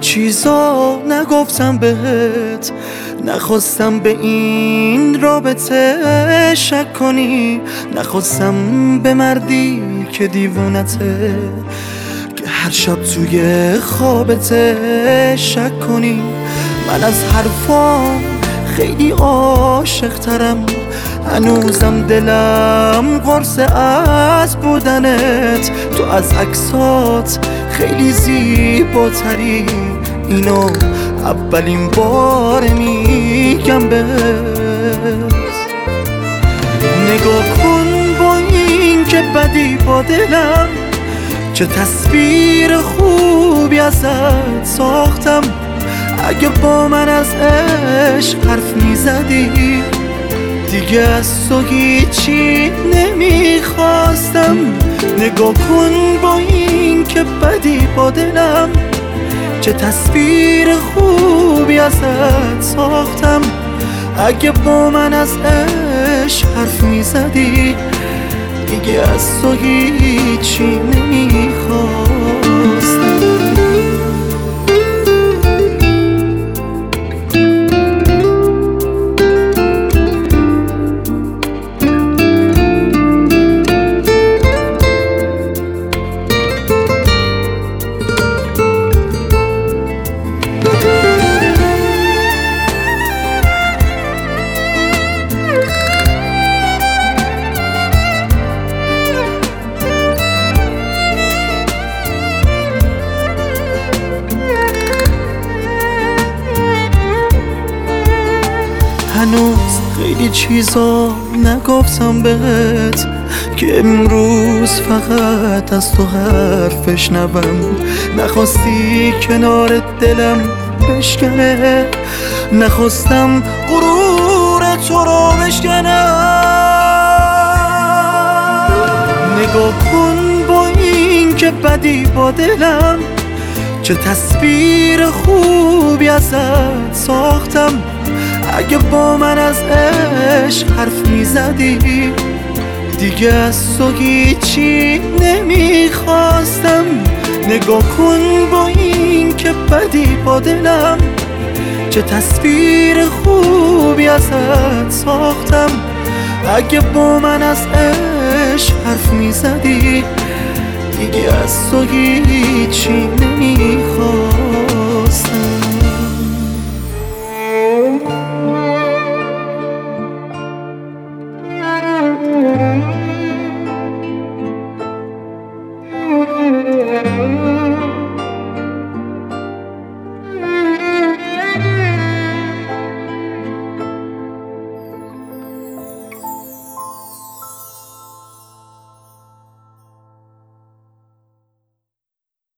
چیزا نگفتم بهت، نخواستم به این رابطه شک کنی، نخواستم به مردی که دیوونته، که هر شب توی خوابته شک کنی. من از حرفام خیلی عاشق ترم، هنوزم دلم قرصه از بودنت. تو از عکسات خیلی زیباتری، اینو اولین بار میگم بهت. نگاه کن با این که بدی با دلم، چه تصویر خوبی ازت ساختم. اگه با من از عشق حرف میزدی، دیگه از تو هیچی نمیخواستم. نگاه کن با این که بدی با دلم، چه تصویر خوبی ازت ساختم. اگه با من از عشق حرف میزدی، دیگه از تو هیچی نمیخواستم. هنوز خیلی چیزا نگفتم بهت، که امروز فقط از تو حرف بشنوم. نخواستی کنار دلم بشکنه، نخواستم غرور تو رو بشکنم. نگاه کن با این که بدی با دلم، چه تصویر خوبی ازت ساختم. اگه با من از عشق حرف میزدی، دیگه از تو هیچی نمیخواستم. نگاه کن با این که بدی با دلم، چه تصویر خوبی ازت ساختم. اگه با من از عشق حرف میزدی، دیگه از تو هیچی نمیخواستم.